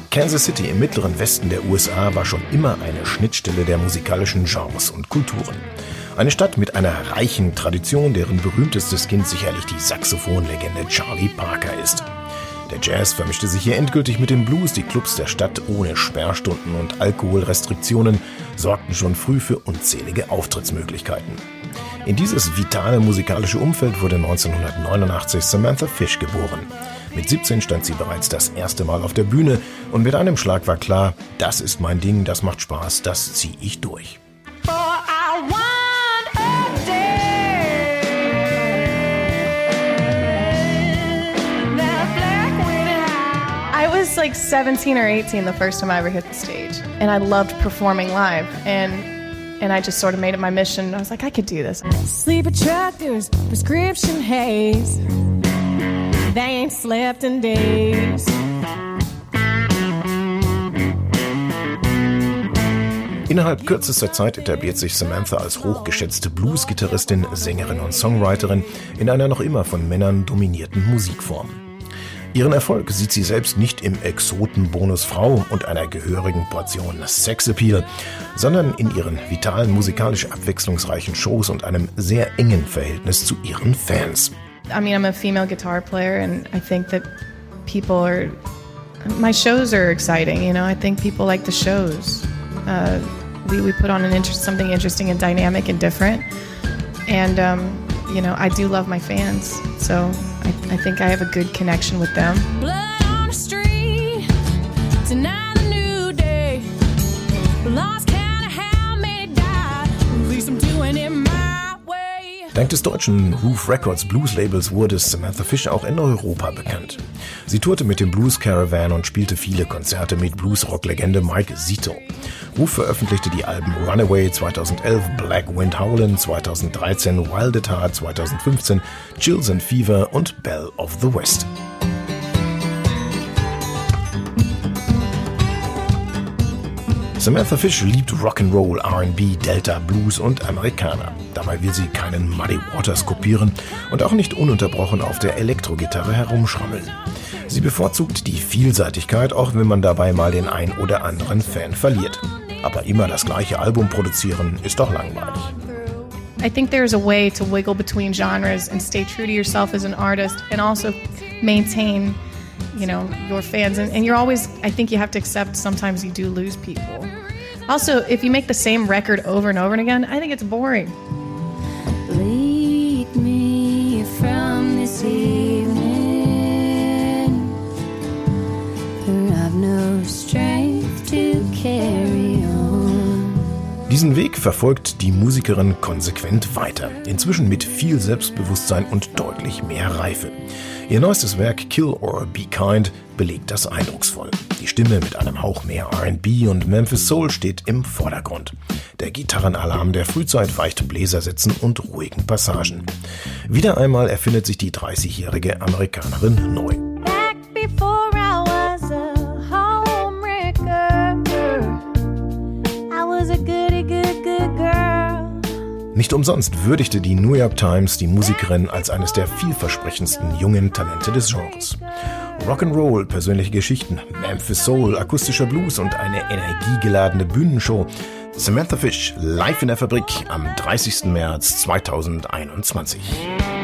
Kansas City im mittleren Westen der USA war schon immer eine Schnittstelle der musikalischen Genres und Kulturen. Eine Stadt mit einer reichen Tradition, deren berühmtestes Kind sicherlich die Saxophonlegende Charlie Parker ist. Der Jazz vermischte sich hier endgültig mit dem Blues. Die Clubs der Stadt ohne Sperrstunden und Alkoholrestriktionen sorgten schon früh für unzählige Auftrittsmöglichkeiten. In dieses vitale musikalische Umfeld wurde 1989 Samantha Fish geboren. Mit 17 stand sie bereits das erste Mal auf der Bühne und mit einem Schlag war klar, das ist mein Ding, das macht Spaß, das ziehe ich durch. I was like 17 or 18 the first time I ever hit the stage, and I loved performing live, and I just sort of made it my mission. I was like, I could do this. Sleepy truckers, prescription haze, they ain't slept in days. Innerhalb kürzester Zeit etabliert sich Samantha als hochgeschätzte Blues-Gitarristin, Sängerin und Songwriterin in einer noch immer von Männern dominierten Musikform. Ihren Erfolg sieht sie selbst nicht im Exoten-Bonus Frau und einer gehörigen Portion Sexappeal, sondern in ihren vitalen, musikalisch abwechslungsreichen Shows und einem sehr engen Verhältnis zu ihren Fans. I mean, I'm a female guitar player, and I think that my shows are exciting, you know, I think people like the shows. We put on something interesting and dynamic and different, and you know, I do love my fans, so I think I have a good connection with them. Blood on the street, tonight a new day. Lost count of how many died, at least I'm doing it my way. Dank des deutschen Roof Records Blues-Labels wurde Samantha Fish auch in Europa bekannt. Sie tourte mit dem Blues Caravan und spielte viele Konzerte mit Blues-Rock-Legende Mike Zito. Roof veröffentlichte die Alben Runaway 2011, Black Wind Howlin' 2013, Wild at Heart 2015, Chills and Fever und Belle of the West. Samantha Fish liebt Rock'n'Roll, R&B, Delta, Blues und Amerikaner. Dabei will sie keinen Muddy Waters kopieren und auch nicht ununterbrochen auf der Elektrogitarre herumschrammeln. Sie bevorzugt die Vielseitigkeit, auch wenn man dabei mal den ein oder anderen Fan verliert. Aber immer das gleiche Album produzieren ist doch langweilig. I think there's a way to wiggle between genres and stay true to yourself as an artist and also maintain, you know, your fans. And you're always, I think you have to accept sometimes you do lose people. Also, if you make the same record over and over and again, I think it's boring. Lead me from this evening, for I've no strength to carry on. Diesen Weg verfolgt die Musikerin konsequent weiter, inzwischen mit viel Selbstbewusstsein und deutlich mehr Reife. Ihr neuestes Werk Kill or Be Kind belegt das eindrucksvoll. Die Stimme mit einem Hauch mehr R&B und Memphis Soul steht im Vordergrund. Der Gitarrenalarm der Frühzeit weicht Bläsersätzen und ruhigen Passagen. Wieder einmal erfindet sich die 30-jährige Amerikanerin neu. Nicht umsonst würdigte die New York Times die Musikerin als eines der vielversprechendsten jungen Talente des Genres. Rock'n'Roll, persönliche Geschichten, Memphis Soul, akustischer Blues und eine energiegeladene Bühnenshow. Samantha Fish live in der Fabrik am 30. März 2021.